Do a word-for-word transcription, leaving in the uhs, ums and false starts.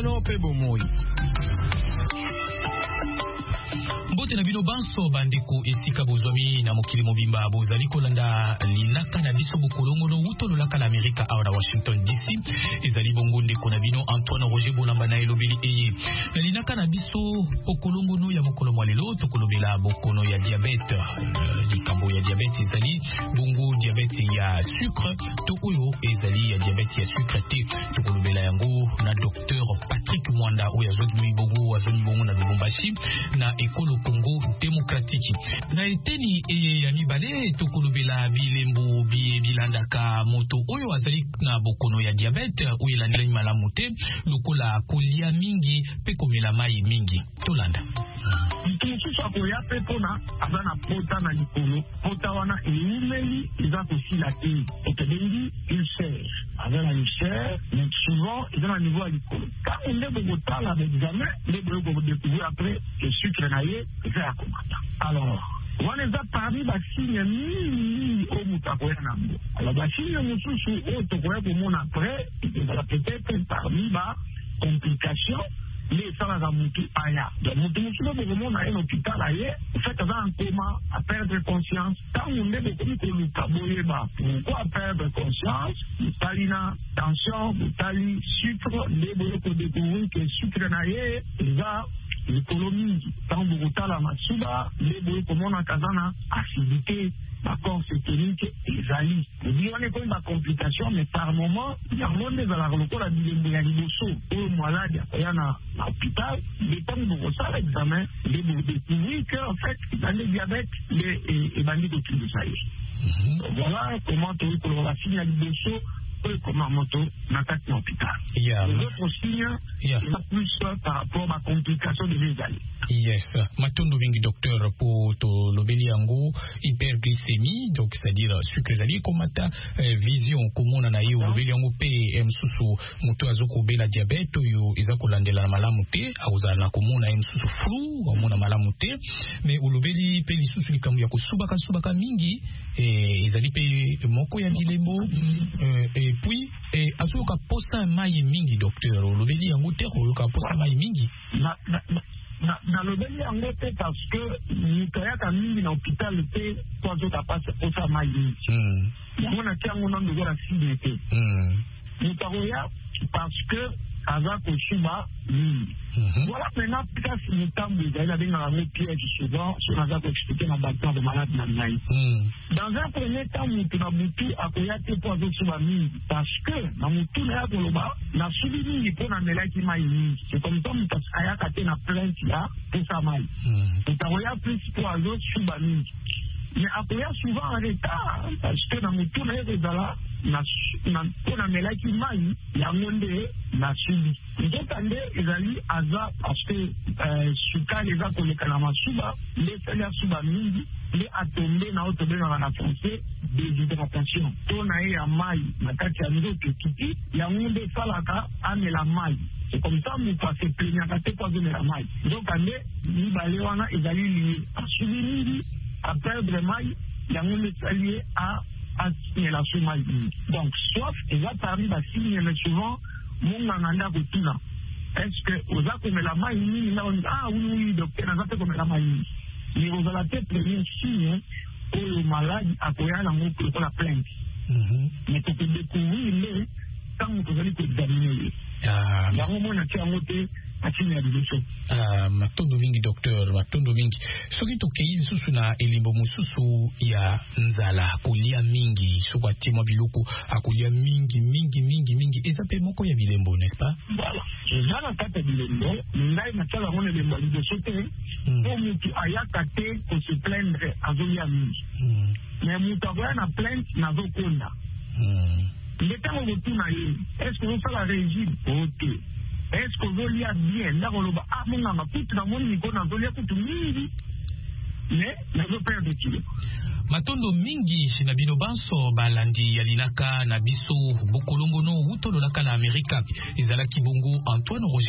Solo pe bomoi. Mbote na bino banso bandeko esika bozwami na mokili mobimba bozali kolanda linaka na biso bokolongo no uto lolaka la Amerika awa na Washington D C. Ezali bongo ndeko na bino Antoine Roger Bolamba na elobeli eye. Na linaka na biso bokolongo no ya mokolo mwalelo tokolobela bokono ya diabete. Uh, likambo ya diabete ezali bongo diabete ya sucre to oyo ezali ya diabete ya sucre te. Tokolobela yango na docteur Patrick Mwanda oyo azoni bongo azoni bongo na Lubumbashi na ekolo Congo démocratique. Na eteni eye ya mibale tokolobela bilembo bi bilandaka moto oyo azali na bokono ya diabete oyo elandela malamu te lokola kolia mingi pe komela mai mingi. Tolanda. Tususa koya pe pona azana pota na likolo. Pota wana eumeli eza kosila te. Otebengi ulcère. Azana ulcère, mais souvent ezana niveau à likolo. Quand on est de botala d'examen, les blocs vont découvrir après le sucre naïe eza ya komata. Alors, wana eza parmi basigne mingi oyo moto akoya nango. Alors basigne mosusu oyo tokoya komona après ezala peut-être parmi ba complications les salles à Moutou Aya. Donc, Moutou Moutou, le moment à un hôpital ailleurs, vous faites un coma, à perdre conscience. Quand on est beaucoup de l'Utaboyeba, pourquoi perdre conscience? L'Italina, tension, l'Italie, sucre, les bolos pour découvrir que le sucre naïe, va l'économie. Quand vous goûtez la Matsuba, les bolos comme on a Kazana, acidité. D'accord, c'est technique et zali. On dit on est comme la complication, mais par moment, il y a un monde dans la relation la bilimbialiboso, ou malade, il y en a à l'hôpital, les temps de ça l'examen, les vous découvrir qu'en fait, dans les diabètes, les et bandits de tout ça. Voilà comment tu veux qu'on va finir l'aliboso. Comment moto n'attaque l'hôpital. Yeah. Les autres signes, yeah. C'est plus par rapport à la complication de l'ésali. Yes. Matondo vingi docteur pour to lobeli yango hyperglycémie, donc c'est-à-dire sucre zali komata eh, vision komona na yo lobeli yango pe msusu moto azoko bela diabete yo ezako landela malamu te auza na komona msusu flou omona malamu te mais olobeli pe lisusu likambo ya kosubaka subaka mingi eh, ezali pe moko ya bilembo eh, et puis eh, azoka posa mai mingi docteur olobeli yango te oyoka posa mai mingi na na na na lobeli yango te parce que nikayaka mingi na hôpital te kwa zoka pasa posa mai mingi mm. yango na tiango na ndogo na sidi te mm. nikaroya parce que aza koshuba mingi. Voilà maintenant peut-être si le temps vous avez avec la piège souvent sur la expliquer la bataille de malade nanai. Dans un premier temps nous tuna butu akoyate pour azo suba mingi parce que na mutu na koloba na subi mingi pour na melaki mai mingi. C'est comme ça mutu ayaka te na plainte là pour sa mai. Utakoya plus pour azo suba mingi. Mais akoya souvent en retard parce que na mutu na ezala na na pona melaki mai ya monde na subi. Nzotande ezali aza parce que sukali eza koleka na masuba lesali ya suba mingi le atombe na otombe na na français déshydratation tona ye ya mai na kati ya nzoto kiti ya ngunde salaka amela mai. C'est comme ça nous passe plaignaka te kwa zone la mai. Nzotande mibale wana ezali lié à subi mingi à perdre mai ya ngunde salié à à la somalie. Donc, soif, et là, parmi les signes, mais souvent, mon nganda kutuna. Est-ce que, aux actes comme la maïni, là, on dit, ah oui, oui, docteur, on a fait comme la maïni. Mais vous avez fait premier signe, où le malade a créé un amour pour la plainte. Mais pour découvrir, les, quand vous allez examiner, il y a un moment, on a fait Ah, matondo mingi docteur, matondo mingi. Soki tokei lisusu na elimbo mususu ya nzala kolia mingi, sokwa tema biloko akolia mingi mingi mingi mingi. Eza pe moko ya bilembo, n'est-ce pas? Voilà. Eza na kata bilembo, ngai na tala mona bilembo liboso te, po mutu ayaka te ko se plaindre azolia mingi. Mais mutu akoya na plainte na zokonda. Ndetango mutu na ye, est-ce que vous faites la régime? Ok. Est-ce que vous liez bien? Là, on va ah, mon gars, tout le monde, il connaît, on va tout mingi. Mais, la repère de Chile. Matondo mingi, Shinabino Banso, Balandi, Yalinaka, Nabiso, Bokolongono, Uto, Lolaka, Amerika, Izala Kibongo, Antoine Roger.